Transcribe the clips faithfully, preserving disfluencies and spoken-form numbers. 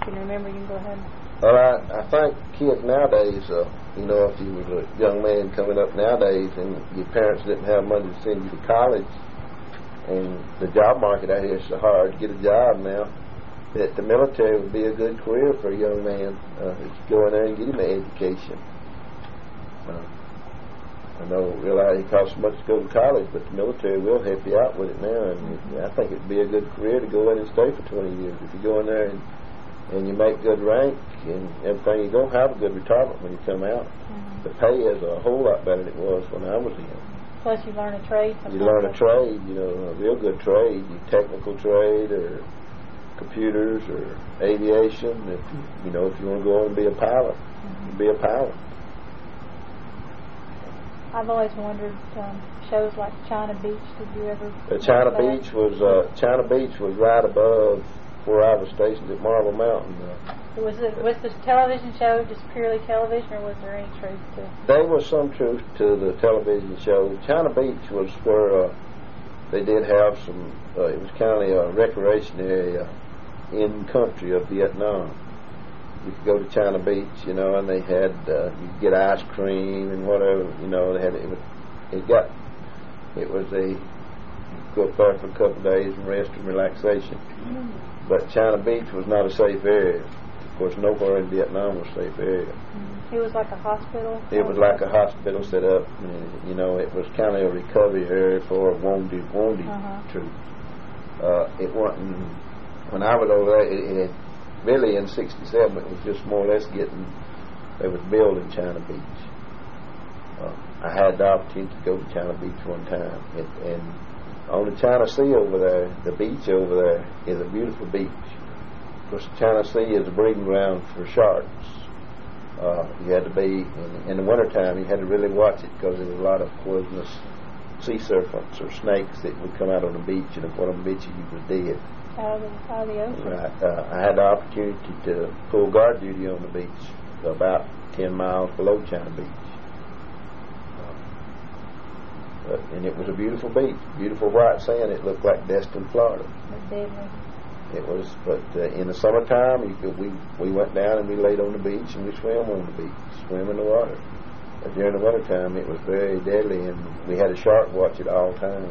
can remember, you can go ahead. Well, I, I think kids nowadays, uh, you know, if you was a young man coming up nowadays and your parents didn't have money to send you to college, and the job market out here is so hard to get a job now, that the military would be a good career for a young man uh, if you go in there and get him an education. Uh, I know, realize it costs so much to go to college, but the military will help you out with it now, and mm-hmm. I think it'd be a good career to go in and stay for twenty years. If you go in there and, and you make good rank and everything, you're going to have a good retirement when you come out. Mm-hmm. The pay is a whole lot better than it was when I was in. Plus you learn a trade. You learn a trade, you know, a real good trade, you technical trade or computers or aviation. If you, you know, if you want to go on and be a pilot, mm-hmm. be a pilot. I've always wondered, um, shows like China Beach. Did you ever? Uh, China Beach was uh, China Beach was right above where I was stationed at Marble Mountain. Uh, was it was the television show just purely television, or was there any truth to it? There was some truth to the television show. China Beach was where uh, they did have some. Uh, it was kind of a recreation area in country of Vietnam. You could go to China Beach, you know, and they had uh, you could get ice cream and whatever, you know. They had it. Was, it got it was a you could go up there for a couple of days and rest and relaxation. Mm-hmm. But China Beach was not a safe area. Of course, nowhere in Vietnam was a safe area. Mm-hmm. It was like a hospital. It was like a hospital set up. And, you know, it was kind of a recovery area for wounded wounded uh-huh. troops. Uh, it wasn't when I was over there. It, it had, really, in sixty-seven, it was just more or less getting, they was building China Beach. Uh, I had the opportunity to go to China Beach one time. It, and on the China Sea over there, the beach over there is a beautiful beach. Of course, the China Sea is a breeding ground for sharks. Uh, you had to be, in, in the wintertime, you had to really watch it because there was a lot of poisonous sea serpents or snakes that would come out on the beach, and if one of them bit you, you was dead. Out of the, out of the ocean. Right. Uh, I had the opportunity to pull guard duty on the beach, about ten miles below China Beach. Uh, but, and it was a beautiful beach, beautiful white sand. It looked like Destin, Florida. But deadly. It was, but uh, in the summertime, you could, we we went down and we laid on the beach and we swam on the beach, swim in the water. But during the wintertime, it was very deadly, and we had a shark watch at all times.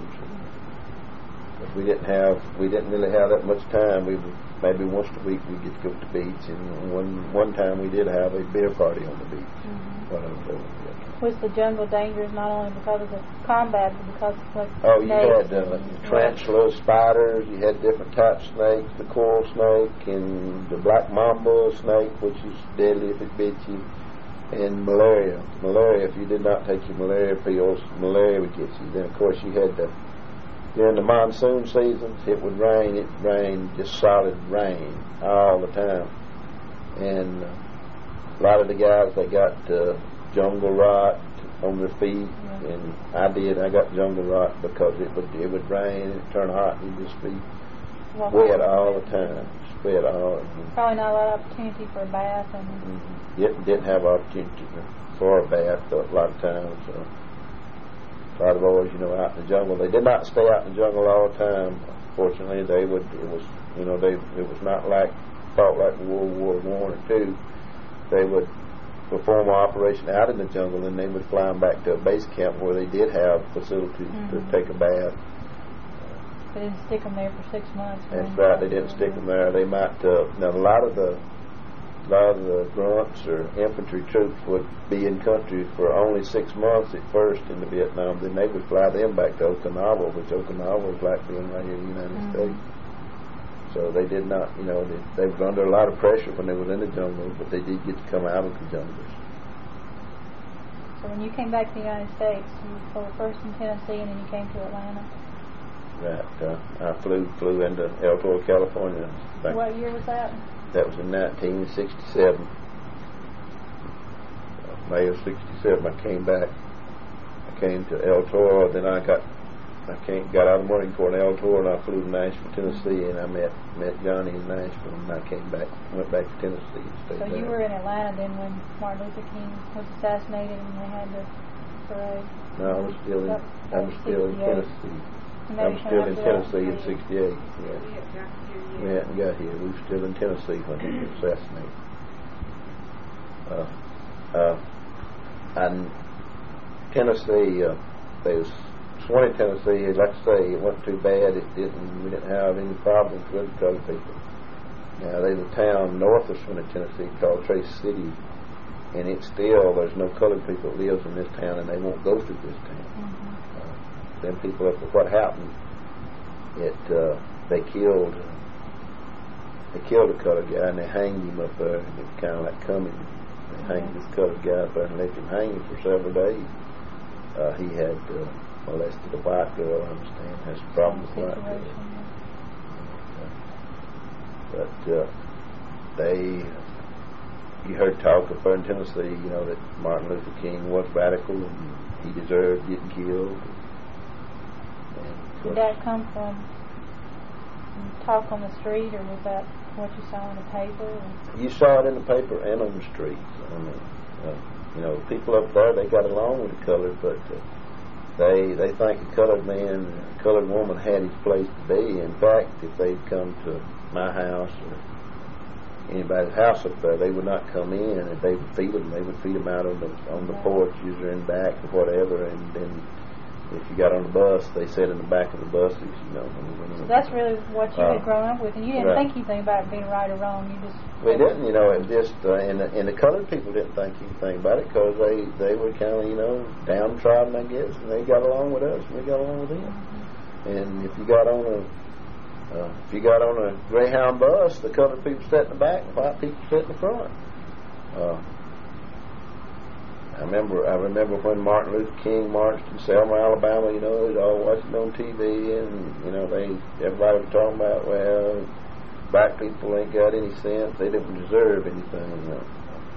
We didn't have, we didn't really have that much time. We would, maybe once a week we get to go to the beach, and one one time we did have a beer party on the beach. Mm-hmm. When I was over there. Was the jungle dangerous not only because of the combat, but because of like oh, you had uh, tarantulas, spiders. You had different types of snakes, the coral snake and the black mamba snake, which is deadly if it bit you, and malaria. Malaria, if you did not take your malaria pills, malaria would get you. Then of course you had the during the monsoon seasons, it would rain. It rained just solid rain all the time, and uh, a lot of the guys they got uh, jungle rot on their feet, yeah. and I did. I got jungle rot because it would it would rain and it turned hot and you'd just be well, wet all the time, just wet all. Probably not a lot of opportunity for a bath, and mm-hmm. didn't didn't have opportunity for a bath a lot of times. So. A lot of boys, you know, out in the jungle. They did not stay out in the jungle all the time. Fortunately, they would. It was, you know, they. It was not like fought like World War One or two. They would perform an operation out in the jungle, and they would fly them back to a base camp where they did have facilities mm-hmm. to take a bath. They didn't stick them there for six months. That's right. They didn't stick them there. They might. Uh, now, a lot of the. A lot of the grunts or infantry troops would be in country for only six months at first in the Vietnam. Then they would fly them back to Okinawa, which Okinawa is like being right here in the United mm-hmm. States. So they did not, you know, they, they were under a lot of pressure when they were in the jungle, but they did get to come out of the jungles. So when you came back to the United States, you were first in Tennessee and then you came to Atlanta? Right. Uh, I flew flew into El Toro, California. Back what year was that? That was in nineteen sixty-seven. May of sixty-seven, I came back. I came to El Toro, then I got I came, got out of the Marine Corps in El Toro, and I flew to Nashville, Tennessee, and I met met Johnny in Nashville, and I came back, went back to Tennessee. And stayed so there. You were in Atlanta then when Martin Luther King was assassinated, and they had the parade. No, I was still in I was still in Tennessee. I'm still in Tennessee in sixty-eight. Yeah. We hadn't got here. We were still in Tennessee when he was assassinated. Uh, uh, and Tennessee, uh, there was Swanee, Tennessee. Like I say, it wasn't too bad. It didn't. We didn't have any problems with the colored people. Now there's a town north of Swanee, Tennessee called Trace City, and it's still there's no colored people that lives in this town, and they won't go through this town. Mm-hmm. Uh, them people up. What happened? It uh, they killed. They killed a colored guy and they hanged him up there, and it was kind of like coming. They hanged this colored guy up there and left him hanging for several days. Uh, he had uh, molested a white girl, I understand, has a problem with white girls. But uh, they, you heard talk up there in Tennessee, you know, that Martin Luther King was radical and he deserved getting killed. Did that come from talk on the street, or was that what you saw in the paper? Or? You saw it in the paper and on the streets. I mean, uh, you know, people up there, they got along with the colored, but uh, they they think a colored man, a colored woman had his place to be. In fact, if they'd come to my house or anybody's house up there, they would not come in, and they would feed them. They would feed them out on the on the porches or in back or whatever, and then if you got on the bus, they sat in the back of the buses, you know. So that's really what you uh, had grown up with, and you didn't right. think anything about it being right or wrong. You just we didn't, you know. It was just, uh, and the, and the colored people didn't think anything about it because they they were kind of, you know, downtrodden, I guess, and they got along with us, and we got along with them. Mm-hmm. And if you got on a uh, if you got on a Greyhound bus, the colored people sat in the back, and white people sat in the front. Uh, I remember I remember when Martin Luther King marched in Selma, Alabama, you know, they was all watching on T V, and, you know, they everybody was talking about, well, black people ain't got any sense, they didn't deserve anything, you know.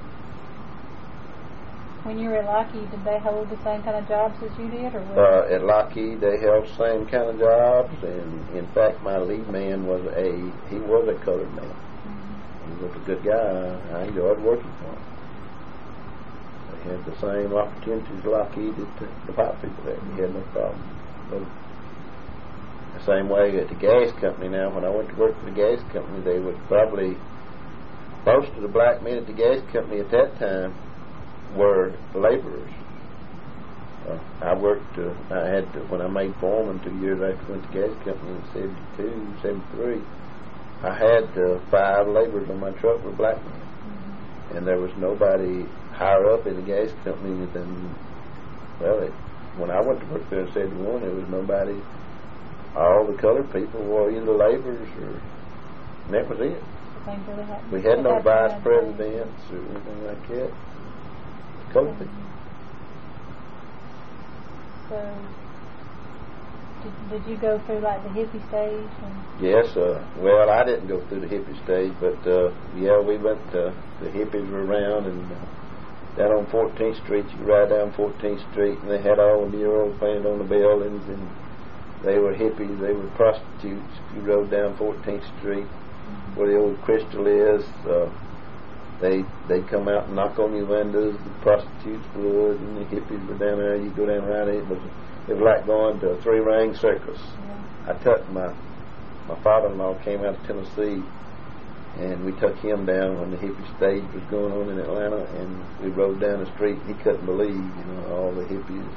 When you were at Lockheed, did they hold the same kind of jobs as you did, or what? Uh, at Lockheed, they held the same kind of jobs, and in fact, my lead man was a, he was a colored man. Mm-hmm. He was a good guy. I enjoyed working for him. Had the same opportunities Lockheed that the, the white people had. We had no problem. But the same way at the gas company now, when I went to work for the gas company, they would probably, most of the black men at the gas company at that time were laborers. Uh, I worked, uh, I had to, when I made foreman two years after I went to the gas company in seventy-two, seventy-three, I had uh, five laborers on my truck with black men. Mm-hmm. And there was nobody higher up in the gas company than, well, it, when I went to work there in seventy-one, there was nobody. All the colored people were either laborers or, and that was it. Really we had no vice presidents or anything like that. Colored mm-hmm. people. So, did, did you go through like the hippie stage? And yes, uh, well, I didn't go through the hippie stage, but uh, yeah, we went, uh, the hippies were around, and uh, down on fourteenth Street, you ride down fourteenth Street, and they had all the murals painted on the buildings, and they were hippies, they were prostitutes. If you rode down fourteenth Street, mm-hmm. where the old Crystal is, uh, they, they'd come out and knock on your windows, the prostitutes would, and the hippies were down there. You go down around it, it was, it was like going to a three-ring circus. Yeah. I took my, my father-in-law came out of Tennessee, and we took him down when the hippie stage was going on in Atlanta, and we rode down the street, and he couldn't believe, you know, all the hippies.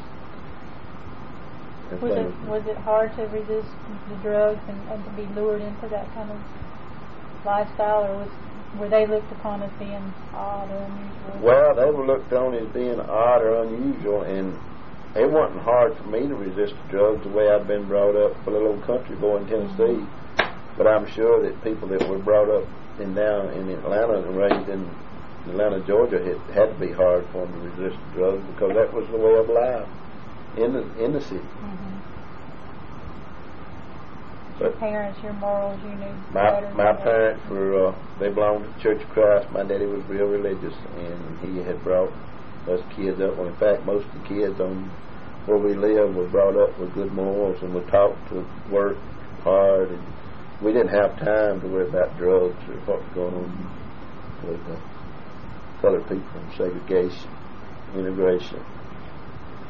Was it, was it hard to resist the drugs and, and to be lured into that kind of lifestyle, or was, were they looked upon as being odd or unusual? Well, they were looked on as being odd or unusual, and it wasn't hard for me to resist the drugs the way I'd been brought up for a little country boy in Tennessee. Mm-hmm. But I'm sure that people that were brought up in down in Atlanta and raised in Atlanta, Georgia, it had to be hard for them to resist the drugs because that was the way of life in the in the city. Mm-hmm. Your parents, your morals, you knew my better. My parents were uh, they belonged to the Church of Christ. My daddy was real religious, and he had brought us kids up. Well, in fact, most of the kids on where we live were brought up with good morals and were taught to work hard, and we didn't have time to worry about drugs or what was going on with uh, colored people and segregation, integration.